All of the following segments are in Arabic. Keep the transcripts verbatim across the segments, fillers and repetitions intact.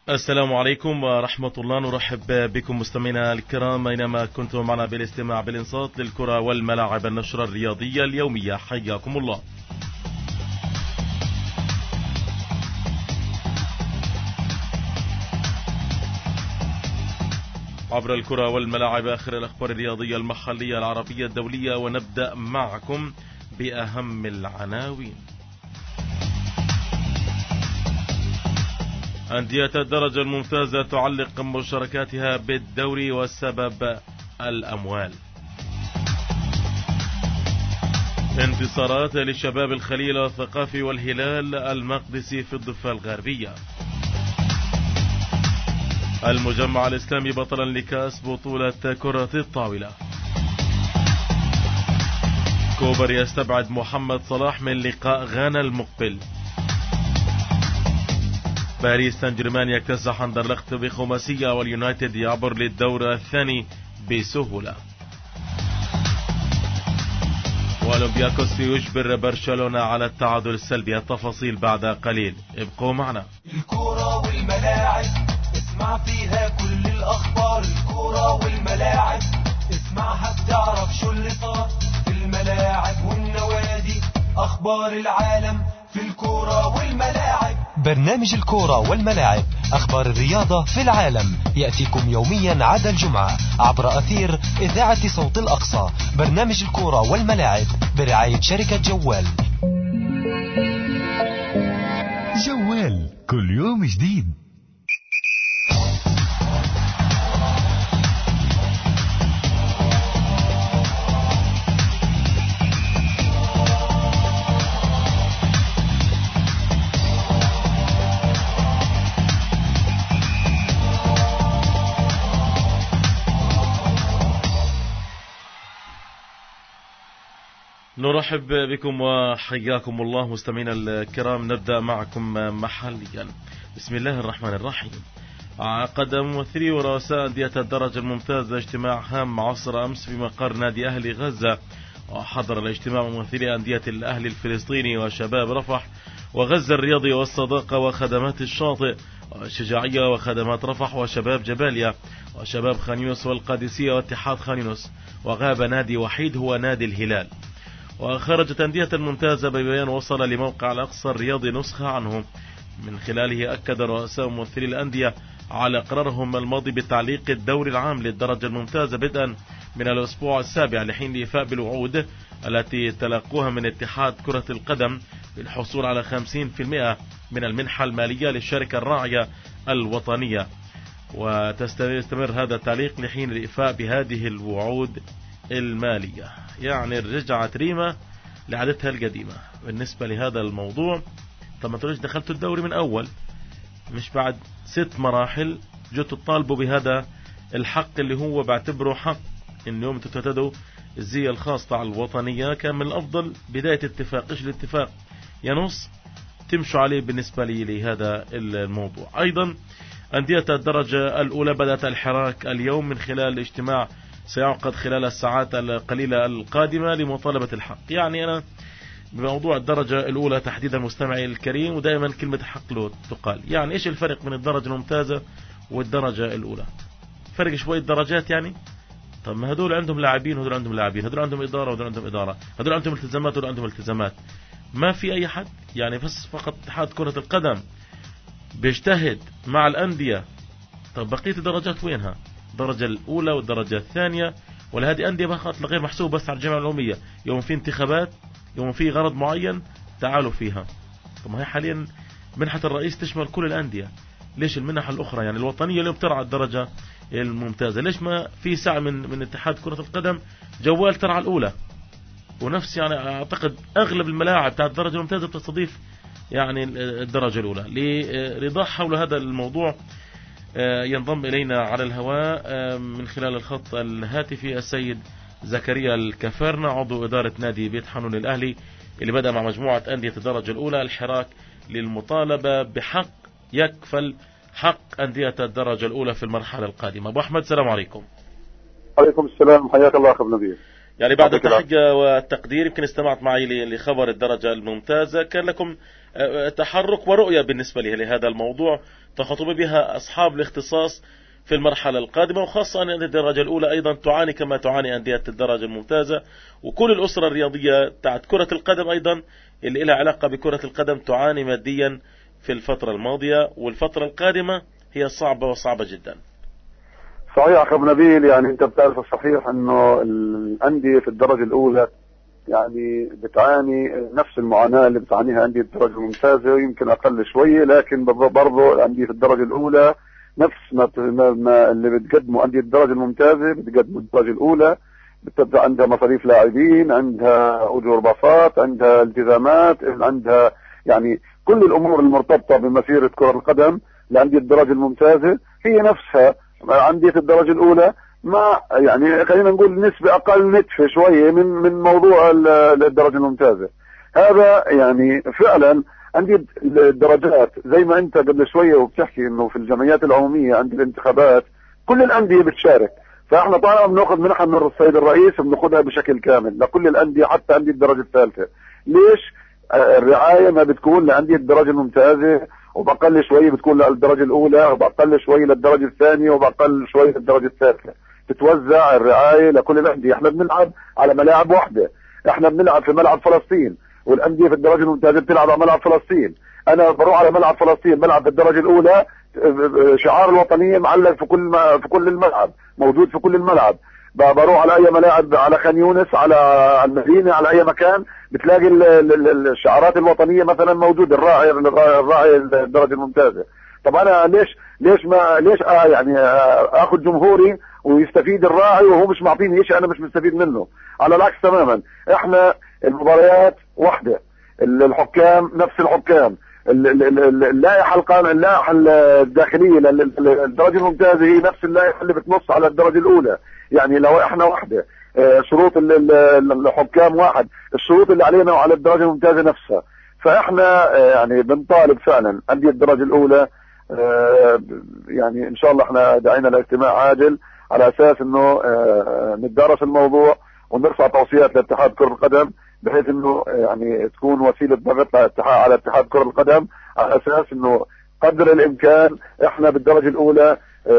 السلام عليكم ورحمة الله. نرحب بكم مستمعينا الكرام أينما كنتم معنا بالاستماع بالإنصات للكرة والملاعب، النشرة الرياضية اليومية. حياكم الله. عبر الكرة والملاعب آخر الأخبار الرياضية المحلية العربية الدولية، ونبدأ معكم بأهم العناوين. أندية الدرجة الممتازة تعلق مشاركاتها بالدوري والسبب الأموال. انتصارات لشباب الخليل الثقافي والهلال المقدسي في الضفة الغربية. المجمع الإسلامي بطلا لكأس بطولة كرة الطاولة. كوبر يستبعد محمد صلاح من لقاء غانا المقبل. باريس سان جيرمان يكتسح اندرلخت بخماسية، واليونايتد يعبر للدور الثاني بسهولة. واولمبياكوس يجبر برشلونة على التعادل السلبي. التفاصيل بعد قليل، ابقوا معنا. الكرة والملاعب اسمع فيها كل الأخبار. الكرة والملاعب اسمعها بتعرف شو اللي صار في الملاعب والنوادي. أخبار العالم في الكرة والملاعب. برنامج الكرة والملاعب، أخبار الرياضة في العالم، يأتيكم يوميا عدا الجمعة عبر أثير إذاعة صوت الأقصى. برنامج الكرة والملاعب برعاية شركة جوال. جوال كل يوم جديد. نرحب بكم وحياكم الله مستمعينا الكرام. نبدأ معكم محليا. بسم الله الرحمن الرحيم. عقد ممثلي ورؤساء أندية الدرجة الممتازة اجتماع هام عصر أمس في مقر نادي أهلي غزة، وحضر الاجتماع ممثلي أندية الأهلي الفلسطيني وشباب رفح وغزة الرياضي والصداقة وخدمات الشاطئ والشجاعية وخدمات رفح وشباب جباليا وشباب خان يونس والقادسية واتحاد خان يونس. وغاب نادي وحيد هو نادي الهلال. وخرجت أندية الممتازة ببيان وصل لموقع الأقصى الرياضي نسخة عنه، من خلاله أكد رؤساء ممثلي الأندية على قرارهم الماضي بتعليق الدور العام للدرجة الممتازة بدءا من الأسبوع السابع لحين الإيفاء بالوعود التي تلقوها من اتحاد كرة القدم للحصول على خمسين بالمئة من المنحة المالية للشركة الراعية الوطنية. وتستمر هذا التعليق لحين الإيفاء بهذه الوعود المالية. يعني رجعت ريما لعادتها القديمة بالنسبة لهذا الموضوع. طب ما تقولش دخلتوا الدوري من أول، مش بعد ست مراحل جيتوا تطالبوا بهذا الحق اللي هو بعتبره حق. إن يوم تتدوا الزي الخاصة على الوطنية كان من الأفضل بداية اتفاق. إيش الاتفاق؟ ينص تمشوا عليه بالنسبة لي لهذا الموضوع. أيضا أندية الدرجة الأولى بدأت الحراك اليوم من خلال اجتماع سيعقد خلال الساعات القليلة القادمة لمطالبة الحق. يعني أنا بموضوع الدرجة الأولى تحديدا مستمعي الكريم، ودائما كلمة حق له تقال. يعني إيش الفرق بين الدرجة الممتازة والدرجة الأولى؟ فرق شوية درجات يعني. طب ما هدول عندهم لاعبين وهدول عندهم لاعبين، هدول عندهم إدارة وهدول عندهم إدارة، هدول عندهم التزامات وهدول عندهم التزامات. ما في أي حد يعني بس فقط اتحاد كرة القدم بيجتهد مع الأندية. طب بقية الدرجات وينها؟ الدرجة الأولى والدرجة الثانية، ولا هذه أندية فقط غير محسوبة بس على الجامعة العمومية؟ يوم في انتخابات، يوم في غرض معين تعالوا فيها. طب ما هي حاليا منحة الرئيس تشمل كل الأندية. ليش المنح الأخرى يعني الوطنية اليوم ترعى الدرجة الممتازة؟ ليش ما في سعي من من اتحاد كرة القدم جوال ترعى الأولى؟ ونفس يعني أعتقد أغلب الملاعب بتاعت الدرجة الممتازة بتستضيف يعني الدرجة الأولى. لرضاح حول هذا الموضوع ينضم إلينا على الهواء من خلال الخط الهاتفي السيد زكريا الكفرنة، عضو إدارة نادي بيت حنون الأهلي اللي بدأ مع مجموعة أندية الدرجة الأولى الحراك للمطالبة بحق يكفل حق أندية الدرجة الأولى في المرحلة القادمة. أبو أحمد السلام عليكم. عليكم السلام، حياك الله أخي نبيل. يعني بعد التحية والتقدير، يمكن استمعت معي لخبر الدرجة الممتازة، كان لكم تحرك ورؤية بالنسبة لهذا الموضوع تخاطب بها أصحاب الاختصاص في المرحلة القادمة، وخاصة أن الدرجة الأولى أيضا تعاني كما تعاني أندية الدرجة الممتازة، وكل الأسرة الرياضية تاعت كرة القدم أيضا اللي لها علاقة بكرة القدم تعاني ماديا في الفترة الماضية، والفترة القادمة هي صعبة وصعبة جدا. صحيح أخ نبيل، يعني أنت بتعرف الصحيح أنه الأندية في الدرجة الأولى يعني بتعاني نفس المعاناة اللي بتعانيها أندية الدرجة الممتازة، ويمكن أقل شوية، لكن برضو الأندية في الدرجة الأولى نفس ما اللي بتقدموا أندية الدرجة الممتازة بتقدموا الدرجة الأولى. بتبدأ عندها مصاريف لاعبين، عندها أجور باصات، عندها التزامات، عندها يعني كل الأمور المرتبطة بمسيرة كرة القدم لأندية الدرجة الممتازة هي نفسها أندية الدرجة الأولى، مع يعني خلينا نقول نسبة أقل نتفة شوية من من موضوع الدرجة الممتازة. هذا يعني فعلا عندي الدرجات زي ما أنت قبل شوية وبتحكي إنه في الجمعيات العمومية عند الانتخابات كل الأندية بتشارك، فإحنا طبعا بناخذ منحة من السيد الرئيس بناخذها بشكل كامل لكل الأندية حتى أندية الدرجة الثالثة. ليش؟ الرعاية ما بتكون لأندية الدرجة الممتازة، وبقل شوية بتكون للدرجة الأولى، وبقل شوية للدرجة الثانية، وبقل شوية للدرجة الثالثة. تتوزع الرعاية لكل الأندية. احنا بنلعب على ملاعب واحدة، احنا بنلعب في ملعب فلسطين، والأندية في الدرجة الممتازة بتلعب على ملعب فلسطين. أنا بروح على ملعب فلسطين بلعب في الدرجة الأولى، شعار الوطنية معلق في كل في كل الملعب، موجود في كل الملعب. بروح على أي ملاعب، على خان يونس، على المدينة، على أي مكان بتلاقي الشعارات الوطنية مثلا موجودة، الراعي الراعي الدرجة الممتازة. طب أنا ليش ليش ما ليش آه يعني آه آخذ جمهوري ويستفيد الراعي وهو مش معطيني شيء أنا مش مستفيد منه؟ على العكس تماما، إحنا المباريات واحدة، الحكام نفس الحكام، اللائحة القانون اللائحة الداخلية للدرجة الممتازة هي نفس اللائحة اللي بتنص على الدرجة الأولى. يعني لو احنا واحدة، شروط الحكام واحد، الشروط اللي علينا وعلى الدرجة الممتازة نفسها. فاحنا يعني بنطالب فعلا أندية الدرجة الأولى، يعني ان شاء الله احنا دعينا لاجتماع عاجل على اساس انه نتدارس الموضوع ونرفع توصيات لاتحاد كرة القدم، بحيث انه يعني تكون وسيلة ضغط على اتحاد كرة القدم على اساس انه قدر الامكان احنا بالدرجة الاولى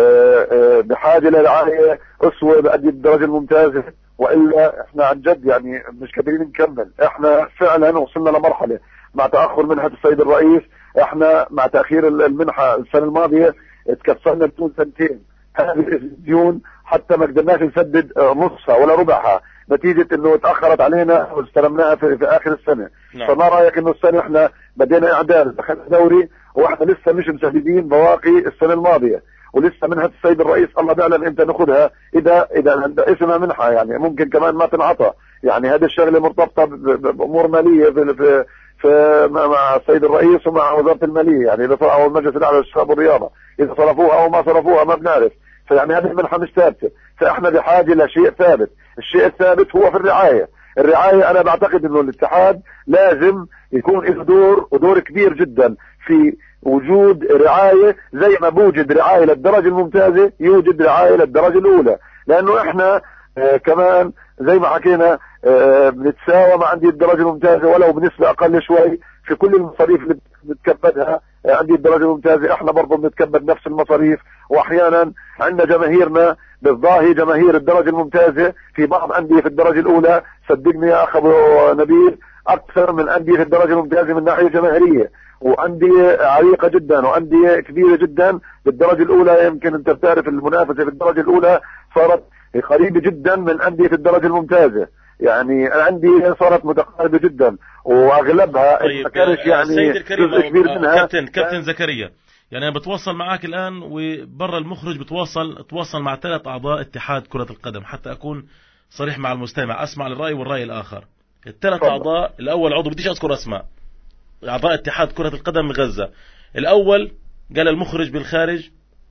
بحاجة لرعاية اسوة بأدي الدرجة الممتازة، والا احنا عن جد يعني مش قادرين نكمل. احنا فعلا وصلنا لمرحلة مع تأخر منحة السيد الرئيس، احنا مع تأخير المنحة السنة الماضية اتكسرنا بدون سنتين. هذه الديون حتى ما قدرناش نسدد نصها ولا ربعها، نتيجة انه تأخرت علينا واستلمناها في, في اخر السنة. نعم. فما رأيك انه السنة احنا بدينا اعداد دخلنا دوري واحنا لسه مش مسددين بواقي السنة الماضية، ولسه منحة السيد الرئيس الله بيعلم امتى ناخذها، اذا اذا اسمها منحة يعني ممكن كمان ما تنعطى. يعني هذه الشغلة مرتبطة بامور مالية في, في في مع السيد الرئيس ومع وزارة المالية، يعني إذا صرفوا المجلس الأعلى للشباب والرياضة، إذا صرفوها أو ما صرفوها ما بنعرف. فيعني هذه المنحة مش ثابتة، فإحنا بحاجة لشيء ثابت. الشيء الثابت هو في الرعاية. الرعاية أنا بعتقد إنه الاتحاد لازم يكون له دور ودور كبير جدا في وجود رعاية، زي ما بوجد رعاية للدرجة الممتازة يوجد رعاية للدرجة الأولى، لأنه إحنا آه كمان زي ما حكينا آه بنتساوى مع أندية الدرجة الممتازة ولو بنسبة أقل شوي في كل المصاريف اللي بنتكبدها. آه أندية الدرجة الممتازة إحنا برضو بنتكبد نفس المصاريف، وأحيانا عندنا جماهيرنا بالظاهي جماهير الدرجة الممتازة في بعض أندية في الدرجة الأولى، صدقني يا أخ أبو نبيل، أكثر من أندية في الدرجة الممتازة من ناحية جماهيرية، وأندية عريقة جدا وأندية كبيرة جدا بالدرجة الأولى. يمكن أنت بتعرف المنافسة في الدرجة الأولى صارت قريبة جدا من أندية في الدرجة الممتازة، يعني عندي صارت متقاربة جدا وأغلبها طيب كانش يعني جزء كبير منها. كابتن كابتن زكريا، يعني أنا بتواصل معاك الآن وبرا المخرج بتواصل تواصل مع ثلاث أعضاء اتحاد كرة القدم حتى أكون صريح مع المستمع، أسمع الرأي والرأي الآخر. الثلاث أعضاء، الأول عضو بديش أذكر أسماء، أعضاء اتحاد كرة القدم من غزة. الأول قال المخرج بالخارج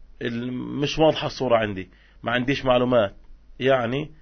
مش واضحة الصورة عندي، ما عنديش معلومات، يعني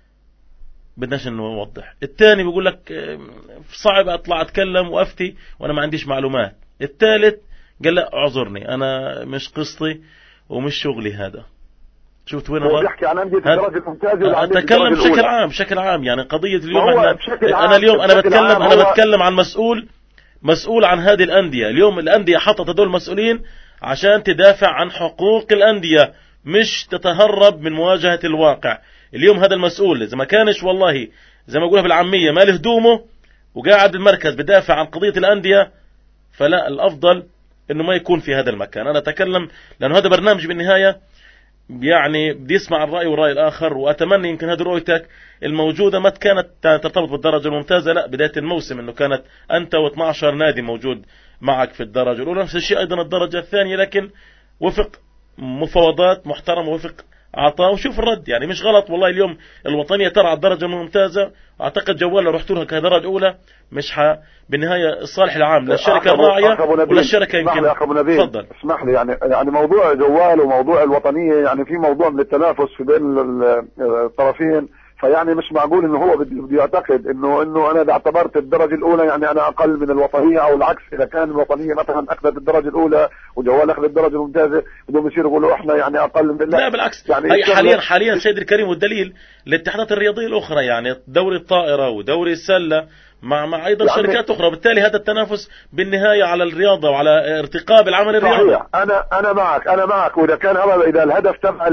بدناش انه نوضح. الثاني بيقول لك صعب اطلع اتكلم وافتي وانا ما عنديش معلومات. الثالث قال لا اعذرني انا مش قصتي ومش شغلي هذا. شفت وين هو بيحكي عن أندية الدرجة الممتازة. أتكلم بشكل عام بشكل عام يعني قضية اليوم احنا أنا اليوم أنا بتكلم أنا بتكلم عن مسؤول مسؤول عن هذه الأندية. اليوم الأندية حطت هذول المسؤولين عشان تدافع عن حقوق الأندية مش تتهرب من مواجهة الواقع. اليوم هذا المسؤول إذا ما كانش والله زي ما أقولها بالعامية ما له هدومه وقاعد بالمركز بدافع عن قضية الأندية فلا الأفضل إنه ما يكون في هذا المكان. أنا أتكلم لأنه هذا برنامج بالنهاية يعني بدي يسمع الرأي والرأي الآخر، وأتمنى يمكن هذه رؤيتك الموجودة ما كانت ترتبط بالدرجة الممتازة، لا بداية الموسم إنه كانت أنت واثني عشر نادي موجود معك في الدرجة الأولى، نفس الشيء أيضا الدرجة الثانية، لكن وفق مفاوضات محترمة وفق عطاء وشوف الرد. يعني مش غلط والله اليوم الوطنية ترى على الدرجة الممتازة. أعتقد جوال لو رحت لها كدرجة أولى مش ح بالنهاية الصالح العام للشركة الراعية ولا الشركة يمكن. تفضل. اسمح لي يعني يعني موضوع جوال وموضوع الوطنية يعني في موضوع من التنافس في بين الطرفين، فيعني مش معقول انه هو بده يعتقد انه انه انا اذا اعتبرت الدرجه الاولى يعني انا اقل من الوطنيه، او العكس اذا كان الوطنيه مثلا اخذت الدرجه الاولى وجوال اخذ الدرجه الممتازه بدهم يصيروا يقولوا احنا يعني اقل من. لا, لا بالعكس يعني هي حاليا حاليا سيد الكريم، والدليل الاتحادات الرياضيه الاخرى يعني دوري الطائره ودوري السله مع مع ايضا يعني شركات اخرى، بالتالي هذا التنافس بالنهايه على الرياضه وعلى ارتقاء بالعمل الرياضي. صحيح. انا انا معك انا معك واذا كان اذا الهدف تبع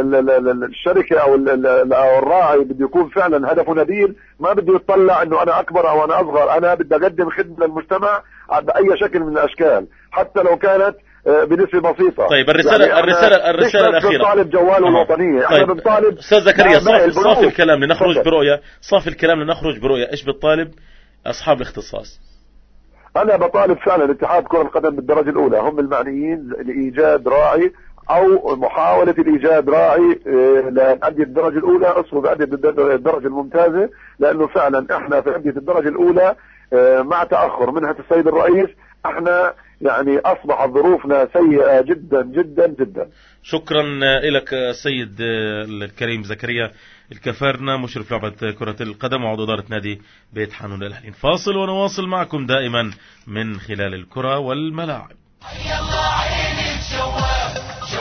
الشركه او الراعي بده يكون فعلا هدفه نبيل، ما بده يطلع انه انا اكبر او انا اصغر، انا بدي اقدم خدمه للمجتمع باي شكل من الاشكال حتى لو كانت بنسبة بسيطة. طيب الرسالة يعني الرسالة الرسالة الأخيرة بنطالب جوال الوطنية. طيب. احنا بنطالب أستاذ زكريا صافي, صافي الكلام لنخرج برؤية صافي الكلام لنخرج برؤية إيش بتطالب أصحاب الاختصاص؟ أنا بطالب فعلا اتحاد كرة القدم بالدرجة الأولى هم المعنيين لإيجاد راعي أو محاولة الإيجاد راعي لأندية الدرجة الأولى أصله بأندية الدرجة الممتازة، لأنه فعلا إحنا في أندية الدرجة الأولى مع تأخر منها السيد الرئيس احنا يعني اصبحت ظروفنا سيئة جدا جدا جدا. شكرا لك السيد الكريم زكريا الكفارنة مشرف لعبة كرة القدم وعضو إدارة نادي بيت حانون للأهلين. فاصل ونواصل معكم دائما من خلال الكرة والملاعب. يلا عيني جوال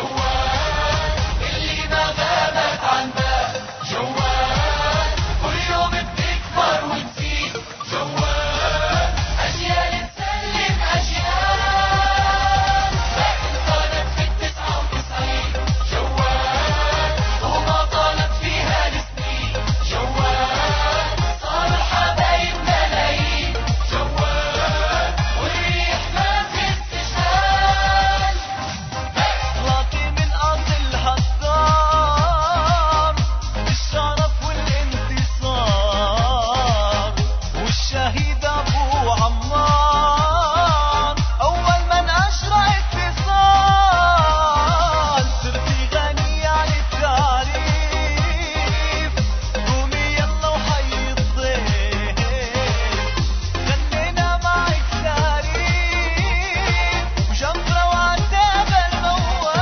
جوال اللي ما غابت عن بال جوال كل يوم بتكبر وتزيد جوال أجيال تسلم أجيال لكن صارت في التسعة وتسعين جوال وما طالت فيها السنين جوال صار الحبايب ملايين جوال والريح ما بتستشهاد لاقي من أرض الحصار الشرف والانتصار والشهيد أبو عمار أول من أجرى اتصال صرت غني عن التعريف قومي يلا وحي الضيف غنينا معك تاريخ وشمرة وعتاب الموال.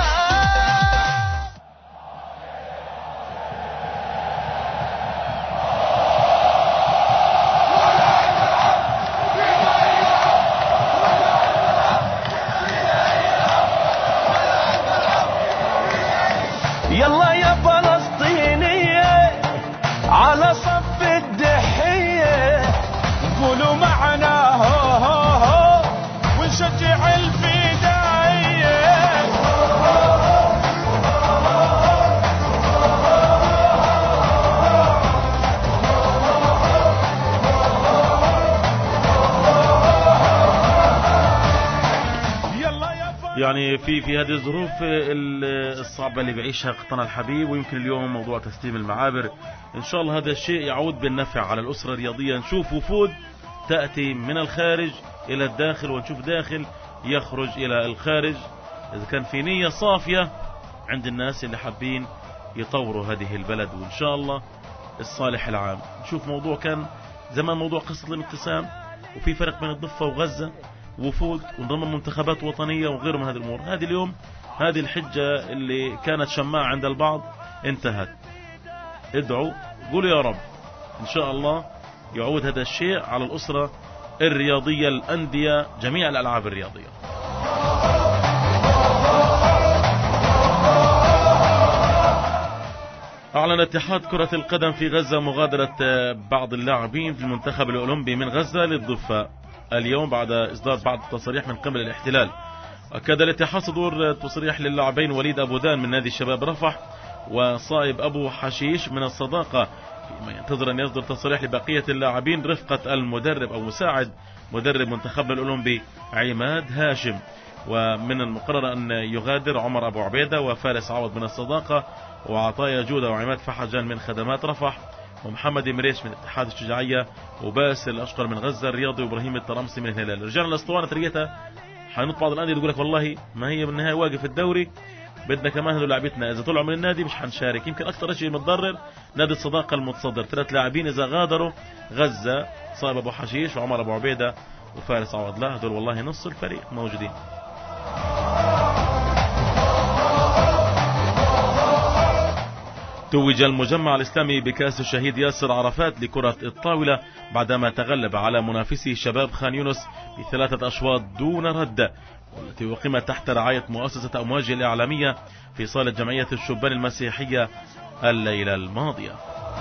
يلا يا فلسطينية على صف الدحية قولوا معنا هو هو هو ونشجع الفدائية. يعني في في هذه الظروف الصعبة اللي بيعيشها قطنا الحبيب، ويمكن اليوم موضوع تسليم المعابر إن شاء الله هذا الشيء يعود بالنفع على الأسرة الرياضية. نشوف وفود تأتي من الخارج إلى الداخل ونشوف داخل يخرج إلى الخارج، إذا كان في نية صافية عند الناس اللي حابين يطوروا هذه البلد، وإن شاء الله الصالح العام. نشوف موضوع كان زمان موضوع قصة الانقسام وفي فرق بين الضفة وغزة وفود ونضم منتخبات وطنية وغيره من هذه الأمور. هذه اليوم هذه الحجة اللي كانت شماعة عند البعض انتهت. ادعوا قولوا يا رب إن شاء الله يعود هذا الشيء على الأسرة الرياضية الأندية جميع الألعاب الرياضية. أعلن اتحاد كرة القدم في غزة مغادرة بعض اللاعبين في المنتخب الأولمبي من غزة للضفة اليوم بعد إصدار بعض التصريح من قبل الاحتلال. أكد الاتحاد صدور تصريح للاعبين وليد أبو ذان من نادي الشباب رفح وصائب أبو حشيش من الصداقة، فيما ينتظر أن يصدر تصريح لبقية اللاعبين رفقة المدرب أو مساعد مدرب منتخبنا الأولمبي عماد هاشم. ومن المقرر أن يغادر عمر أبو عبيدة وفارس عوض من الصداقة وعطايا جودة وعماد فحجان من خدمات رفح ومحمد مريش من اتحاد الشجاعية وباسل الأشقر من غزة الرياضي وإبراهيم الطرمسي من الهلال. رجعنا الأسطوانة تريتها حينط بعض الأندية يقول لك والله ما هي بالنهاية واقف الدوري، بدنا كمان هذول لاعبتنا إذا طلعوا من النادي مش حنشارك. يمكن أكثر شيء متضرر نادي الصداقة المتصدر، ثلاث لاعبين إذا غادروا غزة صائب أبو حشيش وعمر أبو عبيدة وفارس عوض، لا هذول والله نص الفريق موجودين. توج المجمع الإسلامي بكأس الشهيد ياسر عرفات لكرة الطاولة بعدما تغلب على منافسه شباب خان يونس بثلاثة أشواط دون رد، والتي أقيمت تحت رعاية مؤسسة أمواج الإعلامية في صالة جمعية الشبان المسيحية الليلة الماضية.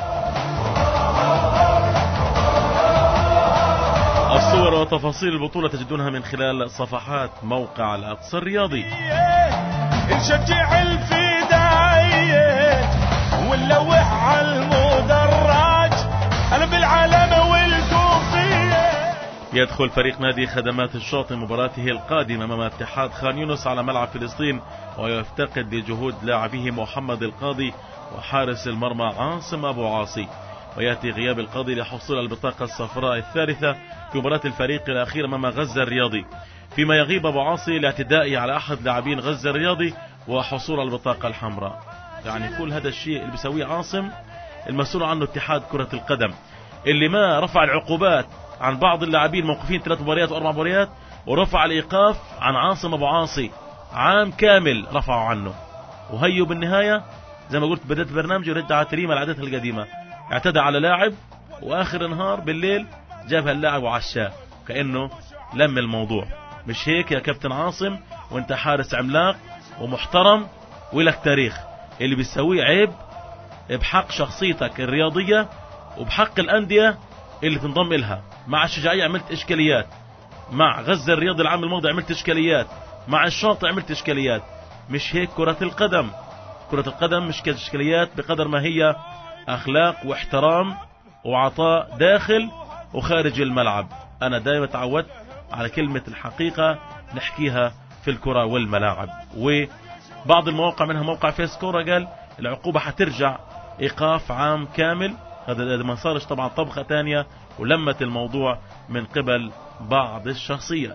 الصور وتفاصيل البطولة تجدونها من خلال صفحات موقع الأقصى الرياضي. نشجع الفدائية ونلوح على المدرج أنا بالعالم والكوفية. يدخل فريق نادي خدمات الشاطئ مباراته القادمة أمام اتحاد خان يونس على ملعب فلسطين ويفتقد لجهود لاعبيه محمد القاضي وحارس المرمى عاصم أبو عاصي، ويأتي غياب القاضي لحصول البطاقة الصفراء الثالثة في مباراة الفريق الأخير أمام غزة الرياضي، فيما يغيب أبو عاصي لاعتدائه على أحد لاعبين غزة الرياضي وحصول البطاقة الحمراء. يعني كل هذا الشيء اللي بيسويه عاصم المسؤول عنه اتحاد كرة القدم، اللي ما رفع العقوبات عن بعض اللاعبين موقفين ثلاث مباريات وأربع مباريات، ورفع الإيقاف عن عاصم أبو عاصي عام كامل رفعوا عنه، وهيو بالنهاية زي ما قلت بدأت برنامجي ورجع تريمة لعادتها القديمة، اعتدى على لاعب وآخر النهار بالليل جاب هاللاعب وعشاه كأنه لم الموضوع. مش هيك يا كابتن عاصم، وانت حارس عملاق ومحترم ولك تاريخ، اللي بيسويه عيب بحق شخصيتك الرياضية وبحق الأندية اللي تنضم إلها. مع الشجاعية عملت إشكاليات، مع غزة الرياضي العام الماضي عملت إشكاليات، مع الشاطئ عملت إشكاليات. مش هيك كرة القدم، كرة القدم مش كإشكاليات بقدر ما هي أخلاق واحترام وعطاء داخل وخارج الملعب. أنا دائما تعودت على كلمة الحقيقة نحكيها في الكرة والملاعب، وبعض المواقع منها موقع فيسكورة قال العقوبة حترجع إيقاف عام كامل. هذا ما صارش طبعا طبخة تانية ولمت الموضوع من قبل بعض الشخصيات.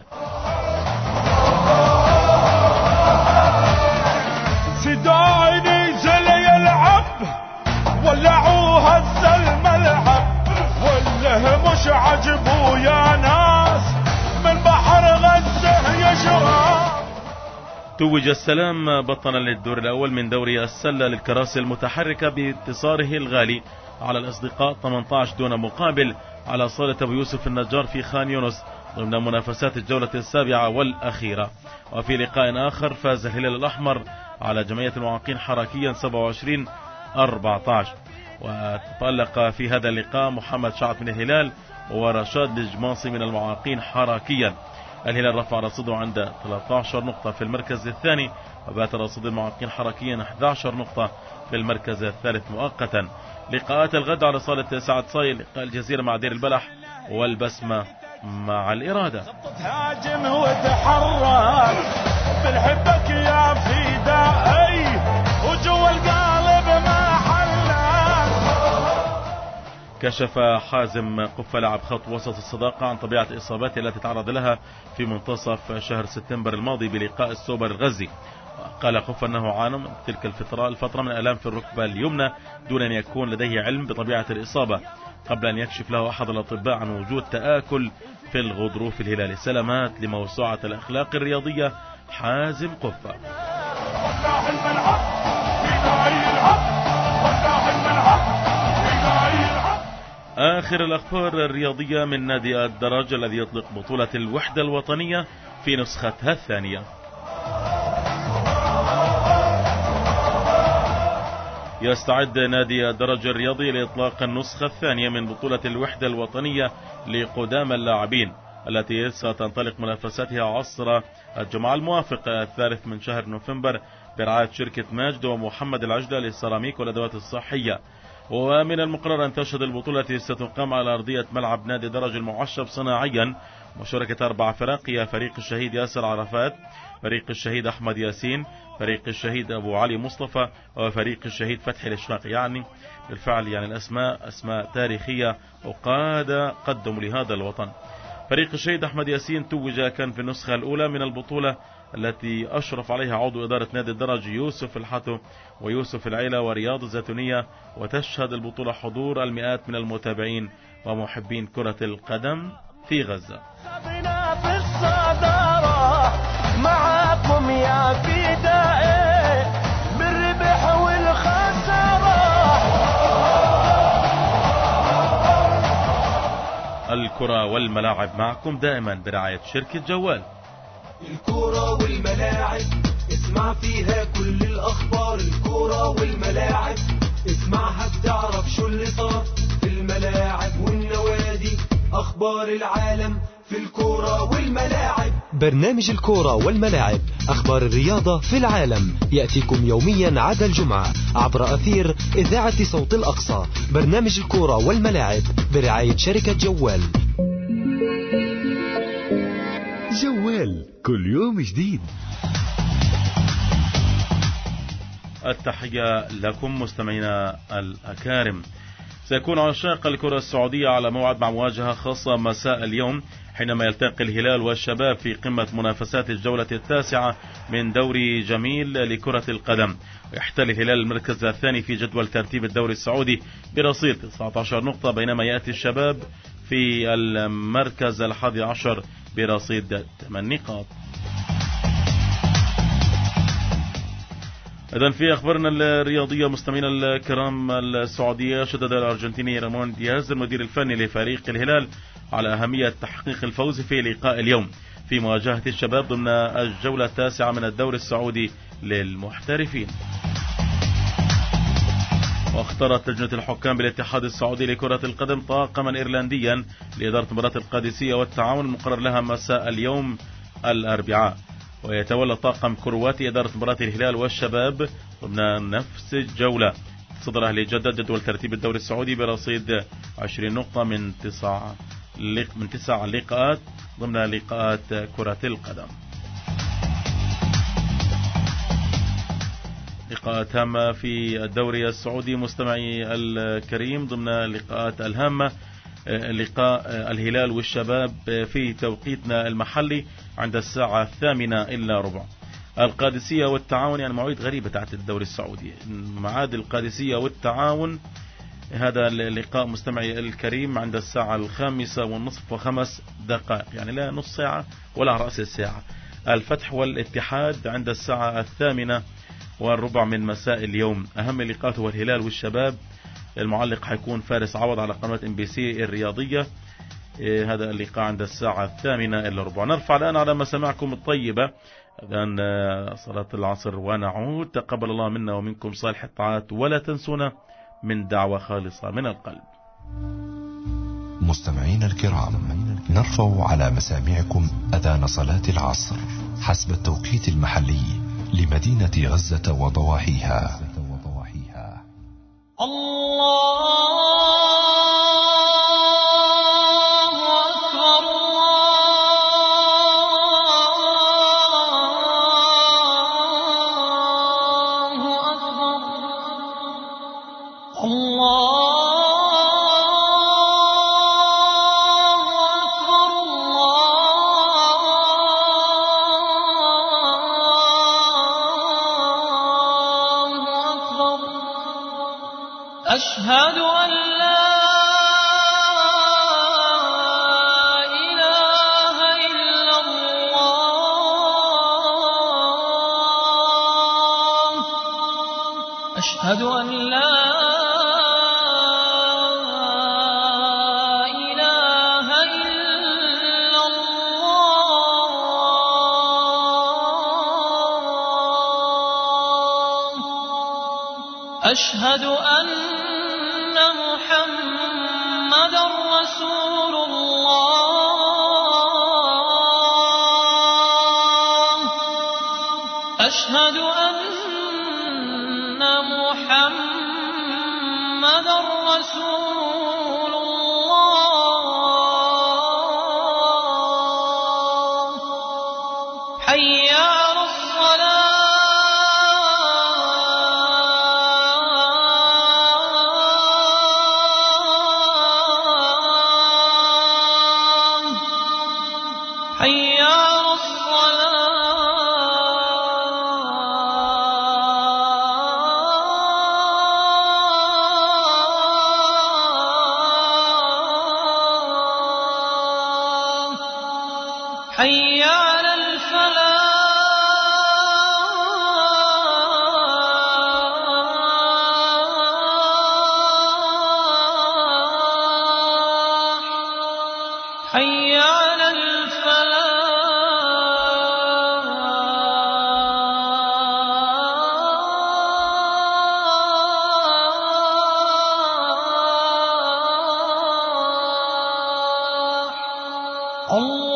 سداعي نزل يلعب ولعوا هز الملعب وله مش عجبوا يا ناس من بحر غزة يشرب. توج السلام بطلا للدور الأول من دوري السلة للكراسي المتحركة بانتصاره الغالي على الأصدقاء ثمانية عشر دون مقابل على صالة أبو يوسف النجار في خان يونس ضمن منافسات الجولة السابعة والأخيرة. وفي لقاء آخر فاز الهلال الأحمر على جمعية المعاقين حركيا سبعة وعشرين أربعة عشر، وتألق في هذا اللقاء محمد شعب من الهلال ورشاد الجماصي من المعاقين حركيا. الهلال رفع رصيده عند ثلاثة عشر نقطة في المركز الثاني، وبات رصيد المعاقين حركيا أحد عشر نقطة في المركز الثالث مؤقتا. لقاءات الغد على صالة سعد صايل لقاء الجزيرة مع دير البلح والبسمة مع الإرادة. هاجم وتحرك بنحبك يا فدائي وجوا القالب ما حلك. كشف حازم قفة لاعب خط وسط الصداقة عن طبيعة إصاباته التي تعرض لها في منتصف شهر سبتمبر الماضي بلقاء السوبر الغزي. قال قفة أنه عانى من تلك الفترة الفترة من آلام في الركبة اليمنى دون أن يكون لديه علم بطبيعة الإصابة قبل أن يكشف له أحد الأطباء عن وجود تآكل في الغضروف الهلالي. سلامات لموسوعة الأخلاق الرياضية حازم قفة. آخر الأخبار الرياضية من نادي الدرج الذي يطلق بطولة الوحدة الوطنية في نسختها الثانية. يستعد نادي الدرج الرياضي لإطلاق النسخة الثانية من بطولة الوحدة الوطنية لقدام اللاعبين التي ستنطلق منافستها عصر الجمعة الموافق الثالث من شهر نوفمبر برعاية شركة ماجد ومحمد العجلة للسيراميك والأدوات الصحية. ومن المقرر أن تشهد البطولة التي ستقام على أرضية ملعب نادي درج المعشب صناعيا مشاركة أربع فرق، هي فريق الشهيد ياسر عرفات، فريق الشهيد أحمد ياسين، فريق الشهيد أبو علي مصطفى، وفريق الشهيد فتحي الإشراق. يعني بالفعل يعني الأسماء أسماء تاريخية وقادة قدموا لهذا الوطن. فريق الشهيد أحمد ياسين توج كان في النسخة الأولى من البطولة التي أشرف عليها عضو إدارة نادي الدرج يوسف الحتو ويوسف العيلة ورياض الزيتونية، وتشهد البطولة حضور المئات من المتابعين ومحبين كرة القدم في غزة. في الصدارة معاكم يا فدائي بالربح والخسارة. الكرة والملاعب معكم دائما برعاية شركة جوال. الكرة والملاعب اسمع فيها كل الأخبار، الكرة والملاعب اسمعها بتعرف شو اللي صار في الملاعب والنوادي، أخبار العالم في الكرة والملاعب. برنامج الكرة والملاعب أخبار الرياضة في العالم يأتيكم يوميا عدا الجمعة عبر أثير إذاعة صوت الأقصى. برنامج الكرة والملاعب برعاية شركة جوال. جوال كل يوم جديد. التحية لكم مستمعينا الأكارم. سيكون عشاق الكرة السعودية على موعد مع مواجهة خاصة مساء اليوم حينما يلتقي الهلال والشباب في قمة منافسات الجولة التاسعة من دوري جميل لكرة القدم. ويحتل الهلال المركز الثاني في جدول ترتيب الدوري السعودي برصيد تسعة عشر نقطة، بينما يأتي الشباب في المركز الحادي عشر برصيد ثمان نقاط. إذن في أخبارنا الرياضية مستمعينا الكرام السعودية، شدد الأرجنتيني رامون دياز المدير الفني لفريق الهلال على أهمية تحقيق الفوز في لقاء اليوم في مواجهة الشباب ضمن الجولة التاسعة من الدوري السعودي للمحترفين. واختارت لجنة الحكام بالاتحاد السعودي لكرة القدم طاقما إيرلنديا لإدارة مباراة القادسية والتعاون المقرر لها مساء اليوم الأربعاء. ويتولى طاقم كرواتي إدارة مباراة الهلال والشباب ضمن نفس الجولة. صدر أهلي جدة جدول ترتيب الدوري السعودي برصيد عشرين نقطة من تسع من تسع لقاءات ضمن لقاءات كرة القدم. لقاءات هامة في الدوري السعودي مستمعي الكريم ضمن اللقاءات الهامة. لقاء الهلال والشباب في توقيتنا المحلي عند الساعة الثامنة إلا ربع. القادسية والتعاون يعني مواعيد غريبة تحت الدوري السعودي، معاد القادسية والتعاون هذا اللقاء مستمعي الكريم عند الساعة الخامسة والنصف وخمس دقائق، يعني لا نص ساعة ولا رأس الساعة. الفتح والاتحاد عند الساعة الثامنة والربع من مساء اليوم. أهم اللقاءات هو الهلال والشباب. المعلق حيكون فارس عوض على قناة ام بي سي الرياضية. إيه هذا اللقاء عند الساعة الثامنة إلا ربع. نرفع الآن على مسامعكم الطيبة أذان صلاة العصر ونعود. تقبل الله منا ومنكم صالح الطاعات، ولا تنسونا من دعوة خالصة من القلب. مستمعينا الكرام، نرفع على مسامعكم أذان صلاة العصر حسب التوقيت المحلي لمدينة غزة وضواحيها. الله أشهد أن لا إله إلا الله أشهد أن لا إله إلا الله أشهد أن محمدا رسول الله أشهد أن محمدا رسول الله حي على الصلاة حي على الصلاة حي على الفلاح حي على الفلاح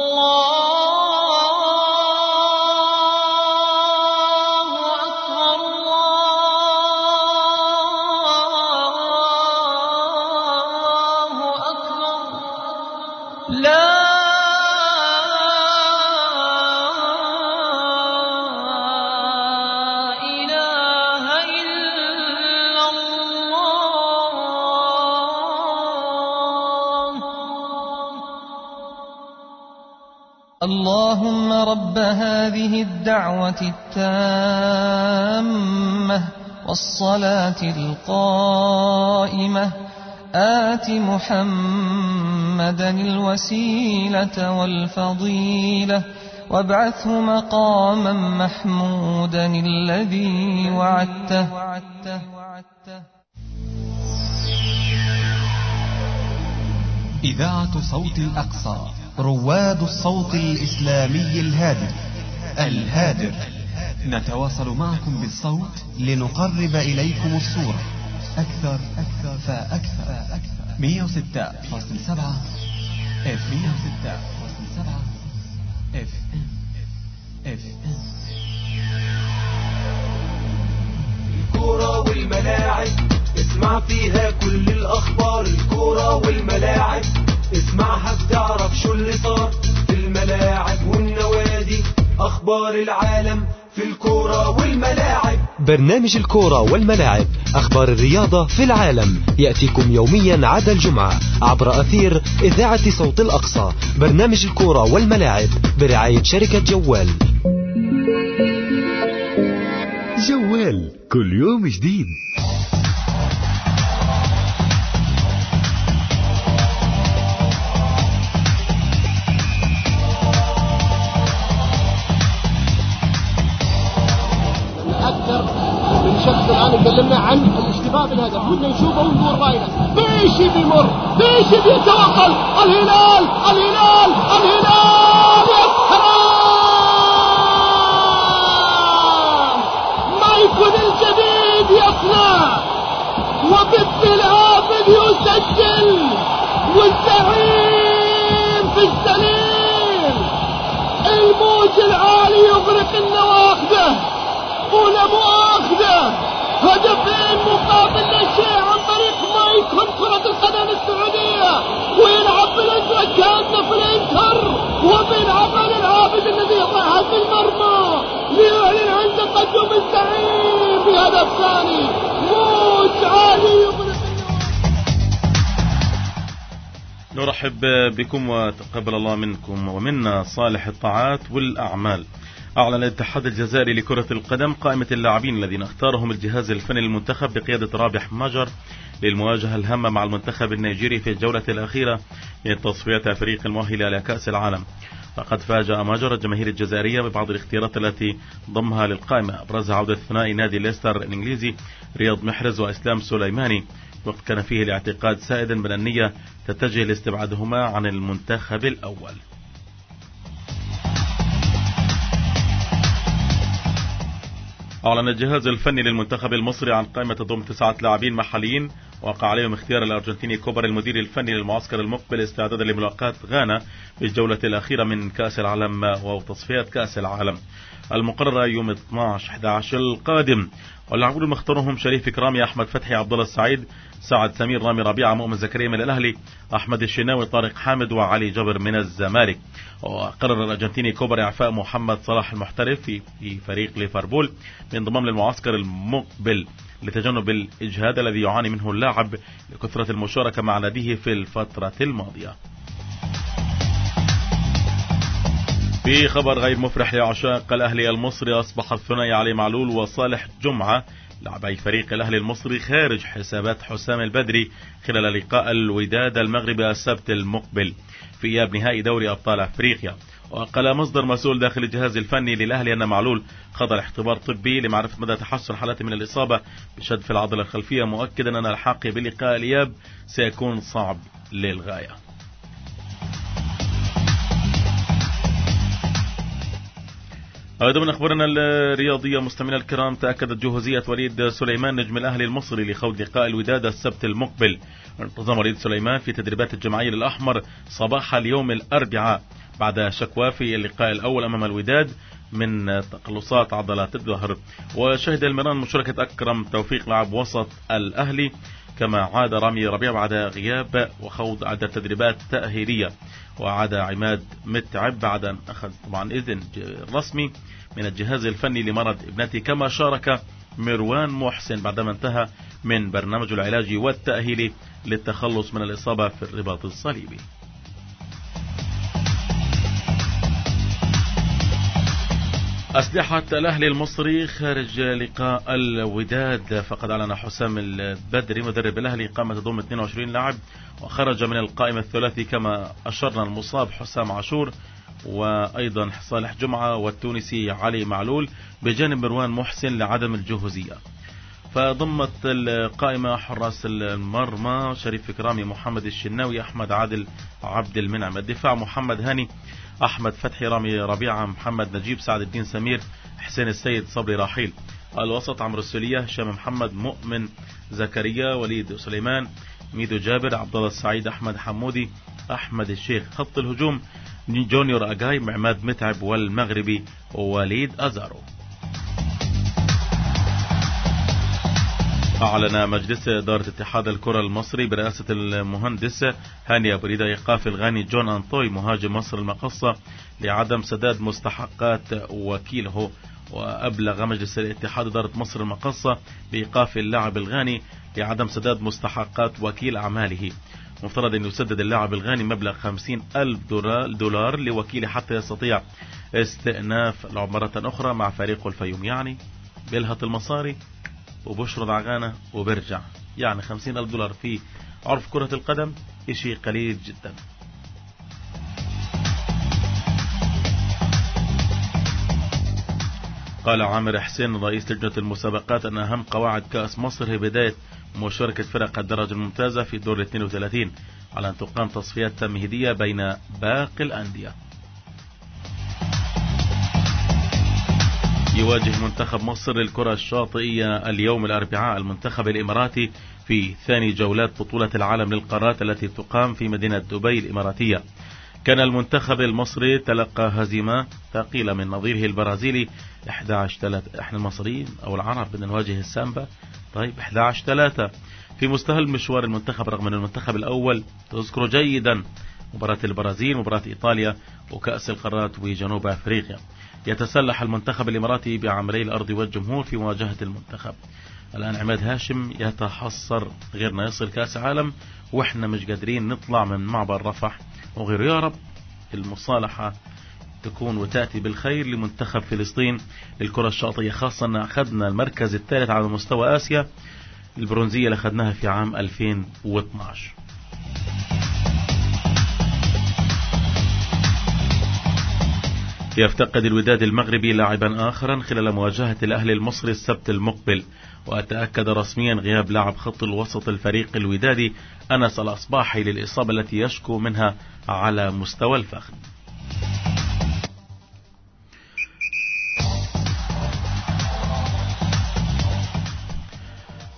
الله أكبر الله أكبر لا إله إلا الله اللهم رب هذه الدعوة التامة والصلاة القائمة آت محمدا الوسيلة والفضيلة وابعثه مقاما محمودا الذي وعدته. إذاعة صوت الأقصى، رواد الصوت الإسلامي الهادف الهادر. نتواصل معكم بالصوت لنقرب إليكم الصورة أكثر أكثر فأكثر. مئة وستة فاصلة سبعة اف مئة وستة فاصلة سبعة اف ام اف ام. الكورة والملاعب اسمع فيها كل الأخبار. الكورة والملاعب اسمعها بتعرف شو اللي صار في الملاعب والنوادي. أخبار العالم في الكورة والملاعب. برنامج الكورة والملاعب، أخبار الرياضة في العالم، يأتيكم يوميا عدا الجمعة عبر أثير إذاعة صوت الأقصى. برنامج الكورة والملاعب برعاية شركة جوال. جوال كل يوم جديد. شخص الآن يكلمنا عن الاشتباه بالهدف، كنا نشوفه ونقول راينا بيشي بيمر بيشي بيتوصل. الهلال الهلال الهلال يا سلام، ما يكون الجديد يصنع وبث الهابد يسجل والزعيم في السليم. الموج العالي يغرق النواخذه ولا مؤاخذة. هدفين مقابل لا شيء عن طريق مايكون كرة القدم السعودية، ويلعب بالانتر كأنه في الانتر، وبيلعب على العابد الذي يضعها في المرمى ليعلن عن تقدم الزعيم بهدف ثاني. موج عالي يغرق. نرحب بكم وتقبل الله منكم ومنا صالح الطاعات والأعمال. أعلن الاتحاد الجزائري لكرة القدم قائمة اللاعبين الذين اختارهم الجهاز الفني للمنتخب بقيادة رابح ماجر للمواجهة الهامة مع المنتخب النيجيري في الجولة الأخيرة من تصفيات أفريقيا المؤهلة إلى كأس العالم. فقد فاجأ ماجر الجماهير الجزائرية ببعض الاختيارات التي ضمها للقائمة، أبرزها عودة ثنائي نادي ليستر الإنجليزي رياض محرز وإسلام سليماني، وقت كان فيه الاعتقاد سائدا بأن النية تتجه لاستبعادهما عن المنتخب الأول. أعلن الجهاز الفني للمنتخب المصري عن قائمة تضم تسعة لاعبين محليين وقع عليهم اختيار الأرجنتيني كوبر المدير الفني للمعسكر المقبل استعدادا لملاقاة غانا في الجولة الأخيرة من كأس العالم وتصفيات كأس العالم المقررة يوم اثني عشر أحد عشر القادم. واللاعبون المختارهم شريف إكرامي، أحمد فتحي، عبد الله السعيد، سعد سمير، رامي ربيعة، مؤمن زكريا من الأهلي، أحمد الشناوي، طارق حامد، وعلي جبر من الزمالك. وقرر الأرجنتيني كوبر إعفاء محمد صلاح المحترف في فريق ليفربول بانضمام للمعسكر المقبل لتجنب الإجهاد الذي يعاني منه اللاعب لكثرة المشاركة مع ناديه في الفترة الماضية. في خبر غير مفرح لعشاق الأهلي المصري، أصبح الثنائي علي معلول وصالح جمعة لاعبي فريق الأهلي المصري خارج حسابات حسام البدري خلال لقاء الوداد المغربي السبت المقبل في إياب نهائي دوري أبطال أفريقيا. وقال مصدر مسؤول داخل الجهاز الفني للأهلي أن معلول خضع اختبار طبي لمعرفة مدى تحسن حالته من الإصابة بشد في العضلة الخلفية، مؤكدا أن الحاق بلقاء الإياب سيكون صعب للغاية. أيضا من أخبارنا الرياضية مستمعينا الكرام، تأكدت جهوزية وليد سليمان نجم الأهلي المصري لخوض لقاء الوداد السبت المقبل. انتظم وليد سليمان في تدريبات الجمعية للأحمر صباح اليوم الأربعاء بعد شكوى في اللقاء الأول أمام الوداد من تقلصات عضلات الظهر. وشهد المران مشاركة أكرم توفيق لاعب وسط الأهلي، كما عاد رامي ربيع بعد غياب وخوض عدة تدريبات تأهيلية، وعاد عماد متعب بعد أن أخذ طبعا إذن رسمي من الجهاز الفني لمرض ابنته، كما شارك مروان محسن بعدما انتهى من برنامج العلاج والتأهيلي للتخلص من الإصابة في الرباط الصليبي. أسلحة الأهلي المصري خارج لقاء الوداد، فقد أعلن حسام البدري مدرب الأهلي قائمة تضم اثنين وعشرين لاعب وخرج من القائمة الثلاثي كما أشرنا المصاب حسام عاشور وأيضا صالح جمعة والتونسي علي معلول بجانب مروان محسن لعدم الجهوزية. فضمت القائمة حراس المرمى شريف إكرامي، محمد الشناوي، أحمد عادل، عبد المنعم. الدفاع محمد هاني، أحمد فتحي، رامي ربيعة، محمد نجيب، سعد الدين سمير، حسين السيد، صبري رحيل. الوسط عمرو السولية، هشام محمد، مؤمن زكريا، وليد سليمان، ميدو جابر، عبد الله السعيد، أحمد حمودي، أحمد الشيخ. خط الهجوم جونيور أجاي، عماد متعب، والمغربي وليد أزارو. أعلن مجلس إدارة اتحاد الكرة المصري برئاسة المهندس هاني أبو ريدة إيقاف الغاني جون أنطوي مهاجم مصر المقصة لعدم سداد مستحقات وكيله. وأبلغ مجلس الاتحاد إدارة مصر المقصة بإيقاف اللاعب الغاني لعدم سداد مستحقات وكيل أعماله. مفترض أن يسدد اللاعب الغاني مبلغ خمسين ألف دولار لوكيله حتى يستطيع استئناف لعب مرة أخرى مع فريقه الفيوم. يعني بيلهط المصاري وبشرد عغانة وبرجع، يعني خمسين ألف دولار في عرف كرة القدم شيء قليل جدا. قال عامر حسين رئيس لجنة المسابقات أن أهم قواعد كأس مصر هي بداية مشاركة فرق الدرجة الممتازة في دور اثنين وثلاثين على أن تقام تصفيات تمهيدية بين باقي الأندية. يواجه منتخب مصر للكرة الشاطئية اليوم الأربعاء المنتخب الإماراتي في ثاني جولات بطولة العالم للقارات التي تقام في مدينة دبي الإماراتية. كان المنتخب المصري تلقى هزيمة ثقيلة من نظيره البرازيلي أحد عشر ثلاثة. احنا المصريين أو العرب بدنا نواجه السامبا، طيب أحد عشر ثلاثة في مستهل مشوار المنتخب، رغم أن المنتخب الأول تذكر جيدا مباراة البرازيل، مباراة إيطاليا، وكأس القارات وجنوب أفريقيا. يتسلح المنتخب الإماراتي بعملي الأرض والجمهور في مواجهة المنتخب. الآن عماد هاشم يتحصر غيرنا يصل كأس عالم وإحنا مش قادرين نطلع من معبر رفح وغيره. يا رب المصالحة تكون وتأتي بالخير لمنتخب فلسطين للكرة الشاطئية، خاصة أن أخذنا المركز الثالث على مستوى آسيا، البرونزية اللي أخذناها في عام ألفين واثني عشر. يفتقد الوداد المغربي لاعبا آخرا خلال مواجهة الأهلي المصري السبت المقبل، وتأكد رسميا غياب لاعب خط الوسط الفريق الودادي أنس الأصباحي للإصابة التي يشكو منها على مستوى الفخذ.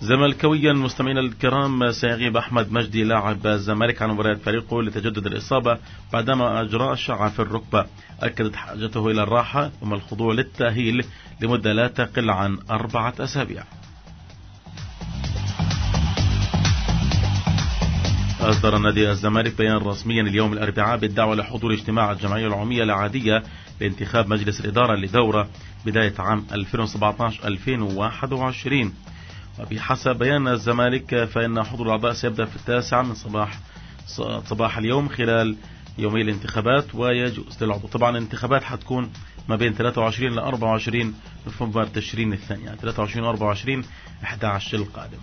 زملكاويا مستمعينا الكرام، سيغيب أحمد مجدي لاعب الزمالك عن مباريات فريقه لتجدد الإصابة بعدما أجرى أشعة في الركبة. أكدت حاجته إلى الراحة ثم الخضوع للتأهيل لمدة لا تقل عن أربعة أسابيع. أصدر نادي الزمالك بيان رسميا اليوم الأربعاء بالدعوة لحضور اجتماع الجمعية العمومية العادية لانتخاب مجلس الإدارة لدورة بداية عام ألفين وسبعة عشر ألفين وواحد وعشرين. وبحسب بيان الزمالك فإن حضور الأعضاء سيبدأ في التاسعة من صباح صباح اليوم خلال يومي الانتخابات، ويجوز للعضو طبعا الانتخابات حتكون ما بين ثلاثة وعشرين ل أربعة وعشرين نوفمبر تشرين الثاني، يعني ثلاثة وعشرين و أربعة وعشرين أحد عشر القادم.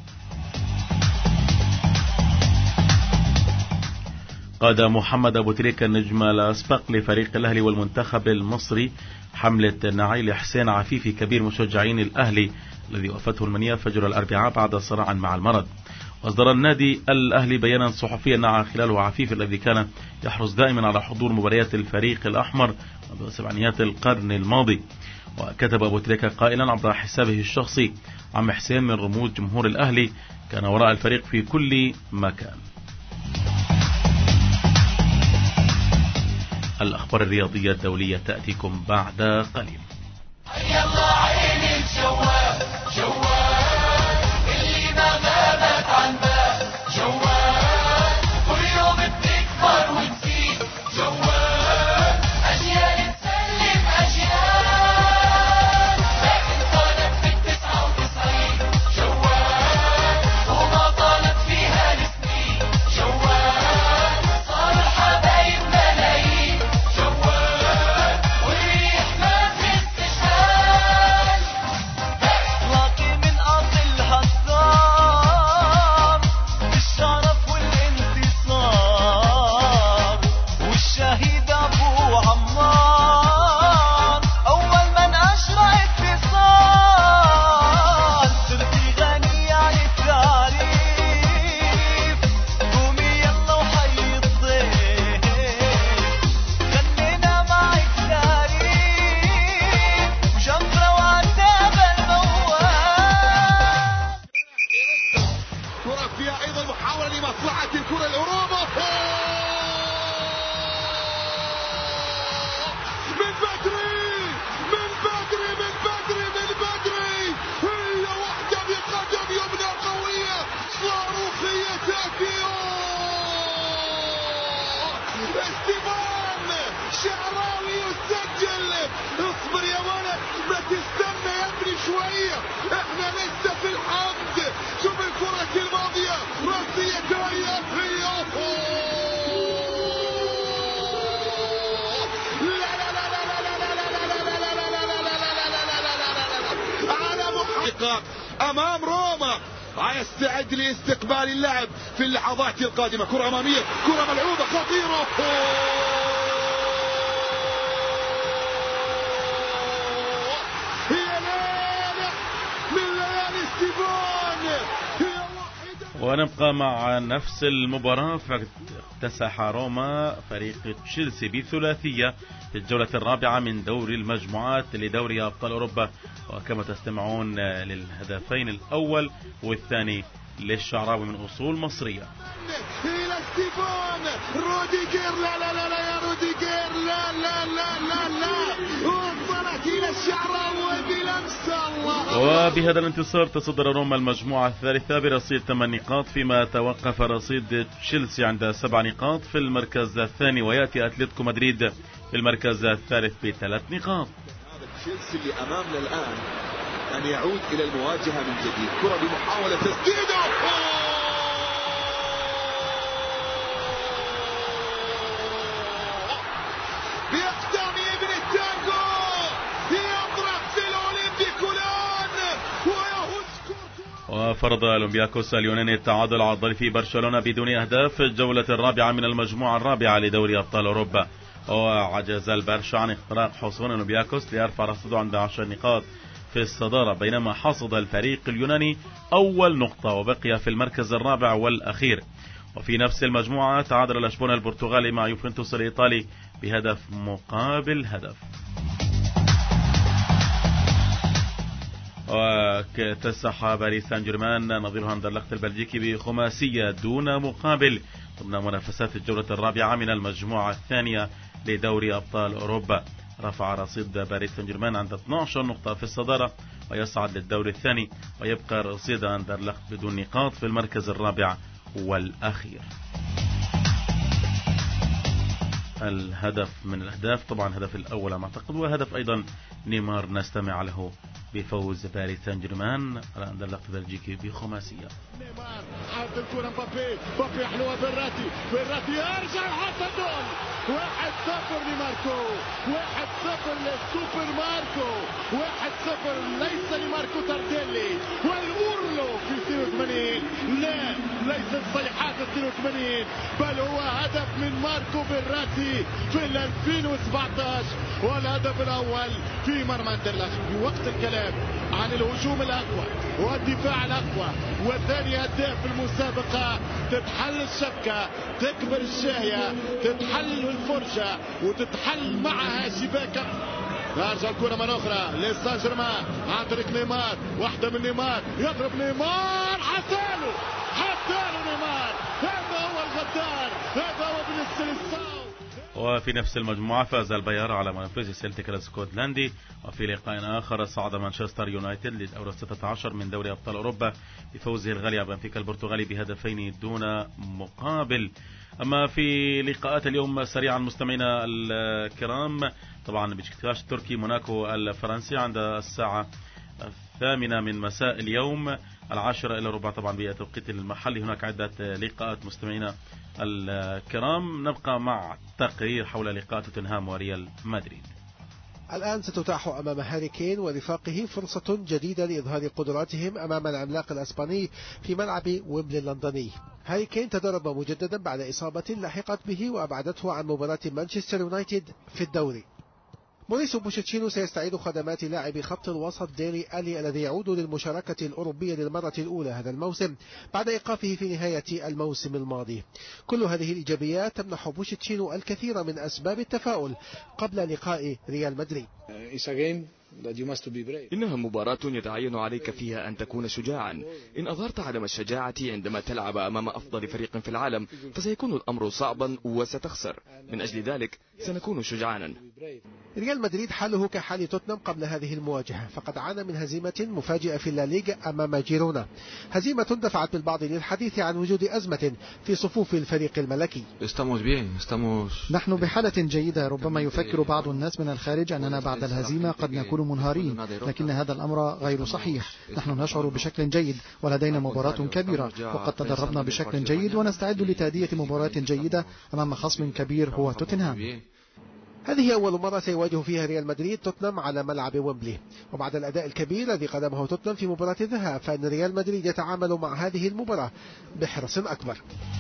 قاد محمد أبو تريكة النجم الأسبق لفريق الأهلي والمنتخب المصري حملة نعيل حسين عفيفي كبير مشجعين الأهلي الذي وفته المنية فجر الأربعاء بعد صراع مع المرض. واصدر النادي الأهلي بيانا صحفيا نعى خلاله عفيفي الذي كان يحرص دائما على حضور مباريات الفريق الأحمر بسبعينيات القرن الماضي. وكتب أبو تريكة قائلا عبر حسابه الشخصي: عم حسين من رموز جمهور الأهلي، كان وراء الفريق في كل مكان. الأخبار الرياضية الدولية تأتيكم بعد قليل. يلا عيني الجوال جوال اللي ما غابت عن بال جوال كل يوم بتكبر وتزيد جوال أجيال تسلم أجيال لكن طالت في التسعة وتسعين جوال وما طالت فيها السنين جوال صار الحبايب ملايين جوال والريح ما بتستشهاد لكن من أصلها الثار بالشرف والانتصار والشهيد أبو عمار أول من أجرى اتصال صرتي غنية عن التعريف قومي يلا وحي الضيف غنينا معك تاريخ وشمرة وعتاب الموال كرة فيها أيضا محاولة لمصلحة الكرة الأوروبا من بدري من بدري من بدري من بدري هي واحدة بقدم يمنى قوية صاروخية تأتي استيفان شعراوي يسجل. اصبر يا ولد ما تستنى يا ابني شوية، احنا لسه في الحمد. شوف الكرة الماضية راسية جاية هي لا لا لا لا لا لا لا لا لا لا لا على محقق امام روما يستعد لاستقبال اللعب في اللحظات القادمة. كرة امامية، كرة ملعوبة خطيرة هي ليلة من ليالي استيفان هي واحدة. ونبقى مع نفس المباراة، فاكتسح روما فريق تشيلسي بثلاثية في الجولة الرابعة من دوري المجموعات لدوري أبطال أوروبا. وكما تستمعون للهدفين الأول والثاني للشعراوي من أصول مصرية. إلى ستيفان روديجر لا لا لا لا يا روديجر لا لا لا لا لا وصلت إلى الشعراوي بلمسة الله. وبهذا الانتصار تصدر روما المجموعة الثالثة برصيد ثمان نقاط، فيما توقف رصيد تشيلسي عند سبع نقاط في المركز الثاني، ويأتي أتلتيكو مدريد في المركز الثالث بثلاث نقاط. هذا تشيلسي اللي أمامنا الآن أن يعود إلى المواجهة من جديد. كرة بمحاولة تسديده بيقدم ابن التانجو يضرب في الأولمبي كولان ويهز. وفرض أولمبياكوس اليوناني التعادل على الضيف برشلونة بدون أهداف في الجولة الرابعة من المجموعة الرابعة لدوري أبطال أوروبا. وعجز البرشا عن اختراق حصون أولمبياكوس ليرفع رصيده عند عشر نقاط في الصدارة، بينما حصد الفريق اليوناني أول نقطة وبقي في المركز الرابع والأخير. وفي نفس المجموعة تعادل الأشبون البرتغالي مع يوفنتوس الإيطالي بهدف مقابل هدف. واكتسح باريس سان جيرمان نظيرها أندرلخت البلجيكي بخماسية دون مقابل ضمن منافسات الجولة الرابعة من المجموعة الثانية لدوري أبطال أوروبا. رفع رصيد باريس سان جيرمان عند اثنتي عشرة نقطة في الصدارة ويصعد للدور الثاني، ويبقى رصيد أندرلخت بدون نقاط في المركز الرابع والأخير. الهدف من الأهداف طبعا الهدف الأول ما أعتقد، وهدف أيضا نيمار نستمع له بفوز باريس سان جيرمان على أندرلخت البلجيكي بخماسية. نيمار حاط الكرة مبابي، مبابي حلوة بالراتي، بالراتي يرجع حتى الجول. واحد صفر لماركو، واحد صفر للسوبر ماركو، واحد صفر ليس لماركو تارديلي والأورلو في اثنين وثمانين. لا ليست صيحات اثنين وثمانين، بل هو هدف من ماركو بالراتي في ألفين وسبعة عشر، والهدف الأول في مرمى أندرلخت. بوقت الكلام عن الهجوم الأقوى والدفاع الأقوى وثاني هداف في المسابقة، تتحل الشبكة، تكبر الشاهية، تتحل الفرجة وتتحل معها شباك. ترجع الكرة مرة أخرى لسان جيرمان عن طريق نيمار، واحدة من نيمار، يضرب نيمار، حتالو حتالو نيمار، هذا هو الغدار، هذا هو ابن السلسال. وفي نفس المجموعة فاز البيار على منافسه سيلتيك الاسكتلندي. وفي لقاء آخر صعد مانشستر يونايتد للدور الستة عشر من دوري أبطال أوروبا بفوزه الغالي على بنفيكا البرتغالي بهدفين دون مقابل. أما في لقاءات اليوم سريعا مستمعينا الكرام، طبعا بشكتاش التركي موناكو الفرنسي عند الساعة الثامنة من مساء اليوم، العاشرة إلى ربع طبعا بالتوقيت المحلي. هناك عدة لقاءات مستمعينا الكرام. نبقى مع تقرير حول لقاء توتنهام وريال مدريد. الآن ستتاح أمام هاري كين ورفاقه فرصة جديدة لإظهار قدراتهم أمام العملاق الأسباني في ملعب ويمبلي اللندني. هاري كين تدرب مجددا بعد إصابة لحقت به وأبعدته عن مباراة مانشستر يونايتد في الدوري. موريسيو بوشيتشينو سيستعيد خدمات لاعب خط الوسط ديلي ألي الذي يعود للمشاركة الأوروبية للمرة الأولى هذا الموسم بعد إيقافه في نهاية الموسم الماضي. كل هذه الإيجابيات تمنح بوشيتشينو الكثير من أسباب التفاؤل قبل لقاء ريال مدريد. إنها مباراة يتعين عليك فيها أن تكون شجاعا. إن أظهرت عدم الشجاعة عندما تلعب أمام أفضل فريق في العالم فسيكون الأمر صعبا وستخسر. من أجل ذلك سنكون شجعانا. ريال مدريد حاله كحال توتنهام قبل هذه المواجهة، فقد عانى من هزيمة مفاجئة في الليغا أمام جيرونا، هزيمة دفعت بالبعض للحديث عن وجود أزمة في صفوف الفريق الملكي. نحن بحالة جيدة. ربما يفكر بعض الناس من الخارج أننا بعد الهزيمة قد نكون منهارين، لكن هذا الأمر غير صحيح. نحن نشعر بشكل جيد ولدينا مباراة كبيرة، وقد تدربنا بشكل جيد ونستعد لتأدية مباراة جيدة أمام خصم كبير هو توتنهام. هذه أول مرة سيواجه فيها ريال مدريد توتنهام على ملعب ويمبلي، وبعد الأداء الكبير الذي قدمه توتنهام في مباراة الذهاب فإن ريال مدريد يتعامل مع هذه المباراة بحرص أكبر.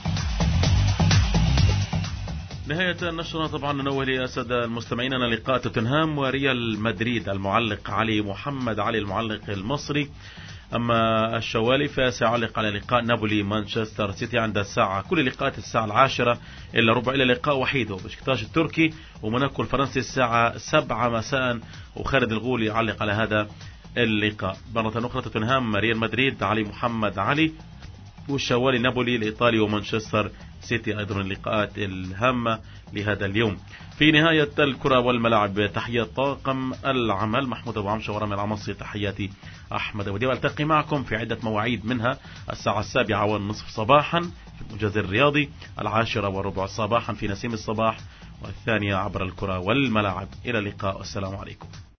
نهاية النشرة طبعا ننوه لأسد المستمعين أن لقاء توتنهام وريال مدريد المعلق علي محمد علي المعلق المصري. أما الشوالي فسيعلق على لقاء نابولي مانشستر سيتي عند الساعة كل لقاءات الساعة العاشرة إلا ربع إلى لقاء وحيد بشكتاش التركي وموناكو الفرنسي الساعة سبعة مساء، وخالد الغول يعلق على هذا اللقاء. مرة أخرى توتنهام ريال مدريد علي محمد علي، والشوالي نابولي الإيطالي ومانشستر سيتي أيضا اللقاءات الهامة لهذا اليوم. في نهاية الكرة والملاعب تحية طاقم العمل محمود أبو عمشة ورامي العمصي، تحياتي أحمد أبو دياب. ألتقي معكم في عدة مواعيد منها الساعة السابعة والنصف صباحا في الموجز الرياضي، العاشرة وربع صباحا في نسيم الصباح، والثانية عبر الكرة والملاعب. إلى اللقاء والسلام عليكم.